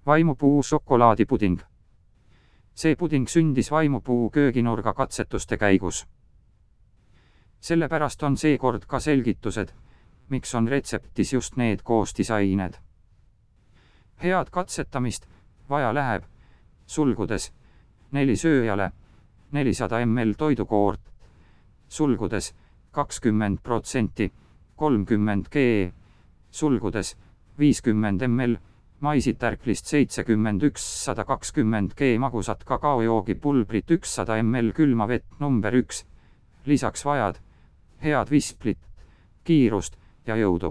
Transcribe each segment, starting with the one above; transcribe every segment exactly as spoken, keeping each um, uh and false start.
Vaimupuu šokolaadipuding. See puding sündis Vaimupuu kööginurga katsetuste käigus. Sellepärast on seekord ka selgitused, miks on retseptis just need koostisained. Head katsetamist vaja läheb, sulgudes, neli sööjale, nelisada milliliitrit toidukoort, sulgudes, kakskümmend protsenti, kolmkümmend grammi, sulgudes, viiskümmend milliliitrit, maisitärklist seitsekümmend üks sada kakskümmend grammi magusat kakaojoogipulbrit ükssada milliliitrit külma vett number üks, lisaks vajad, head visplit, kiirust ja jõudu.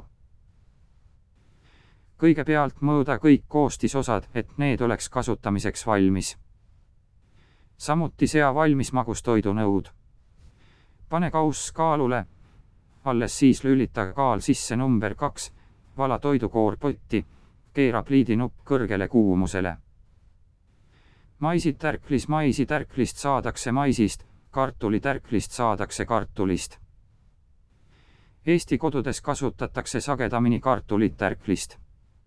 Kõigepealt mõõda kõik koostisosad, et need oleks kasutamiseks valmis. Samuti sea valmis magustoidu nõud. Pane kauss kaalule, alles siis lülita kaal sisse number kaks, vala toidukoor potti, keera pliidinupp kõrgele kuumusele. Maisitärklis maisitärklist saadakse maisist, kartulitärklist saadakse kartulist. Eesti kodudes kasutatakse sagedamini kartulitärklist.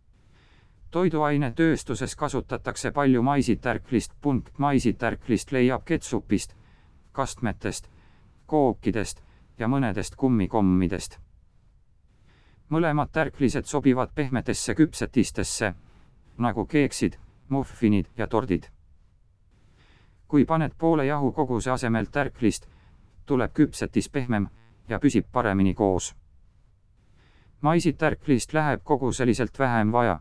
Toiduainetööstuses kasutatakse palju maisitärklist. Maisitärklist leiab ketsupist, kastmetest, kookidest ja mõnedest kummikommidest. Mõlemad tärklised sobivad pehmetesse küpsetistesse, nagu keeksid, muffinid ja tordid. Kui paned poole jahu koguse asemel tärklist, tuleb küpsetis pehmem ja püsib paremini koos. Maisitärklist läheb koguseliselt vähem vaja.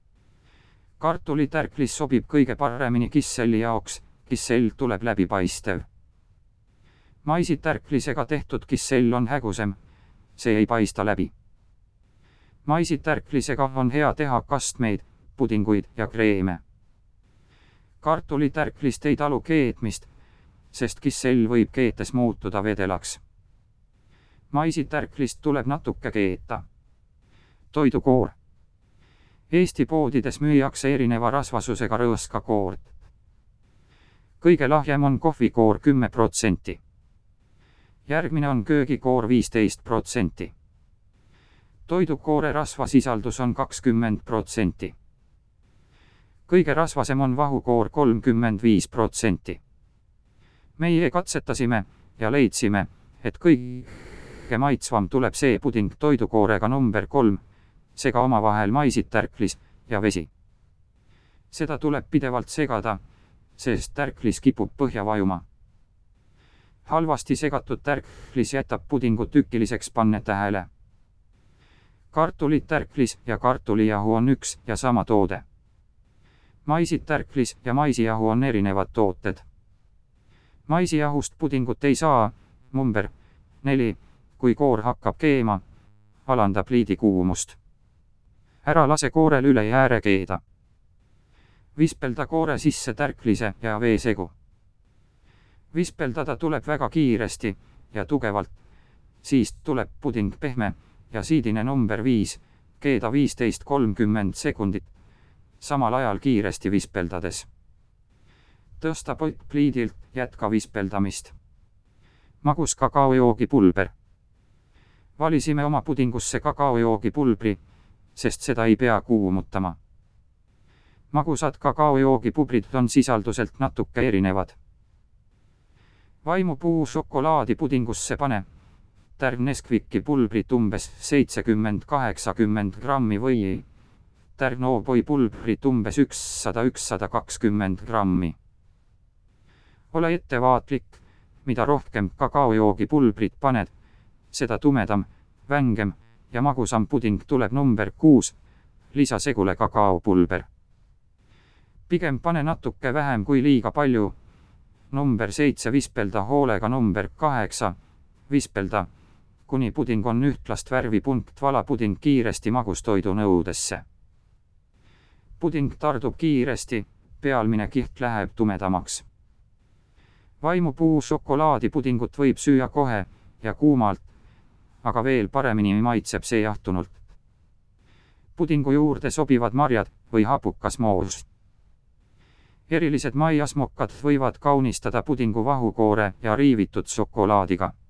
Kartulitärklis sobib kõige paremini kisselli jaoks, kissell tuleb läbipaistev. Maisitärklisega tehtud kissell on hägusem, see ei paista läbi. Maisitärklisega on hea teha kastmeid, pudinguid ja kreeme. Kartulitärklist ei talu keetmist, sest kissell võib keetes muutuda vedelaks. Maisitärklist tuleb natuke keeta. Toidukoor. Eesti poodides müüakse erineva rasvasusega rõõskakoort. Kõige lahjem on kohvikoor kümme protsenti. Järgmine on köögikoor viisteist protsenti. Toidukoore rasvasisaldus on kakskümmend protsenti. Kõige rasvasem on vahukoor kolmkümmend viis protsenti. Meie katsetasime ja leidsime, et kõige maitsvam tuleb see puding toidukoorega number kolm, sega omavahel maisitärklis ja vesi. Seda tuleb pidevalt segada, sest tärklis kipub põhja vajuma. Halvasti segatud tärklis jätab pudingu tükiliseks panne tähele. Kartulitärklis ja kartulijahu on üks ja sama toode. Maisitärklis ja maisijahu on erinevad tooted. Maisijahust pudingut ei saa, number neli, kui koor hakkab keema, alanda pliidi kuumust. Ära lase koorel üle ääre keeda. Vispelda koore sisse tärklise ja veesegu. Vispeldada tuleb väga kiiresti ja tugevalt, siis tuleb puding pehme ja siidine number viis, keeda viisteist kolmkümmend sekundit, samal ajal kiiresti vispeldades. Tõsta pott pliidilt, jätka vispeldamist. Magus kakaojoogipulber. Valisime oma pudingusse kakaojoogipulbri, sest seda ei pea kuumutama. Magusad kakaojoogipulbrid on sisalduselt natuke erinevad. Vaimupuu šokolaadipudingusse pane tärn Nesquiki pulbrit umbes seitsekümmend kaheksakümmend grammi või tärn O'boy pulbrit umbes ükssada kuni ükssada kakskümmend grammi. Ole ettevaatlik, mida rohkem kakaojoogipulbrit paned, seda tumedam, vängem ja magusam puding tuleb number kuus, lisa segule kakaopulber. Pigem pane natuke vähem kui liiga palju. Number seitse vispelda hoolega number kaheksa, vispelda, kuni puding on ühtlast värvi. Vala puding kiiresti magustoidu nõudesse. Puding tardub kiiresti, pealmine kiht läheb tumedamaks. Vaimupuu šokolaadipudingut võib süüa kohe ja kuumalt, aga veel paremini maitseb see jahtunult. Pudingu juurde sobivad marjad või hapukas moos. Erilised maiasmokad võivad kaunistada pudingu vahukoore ja riivitud šokolaadiga.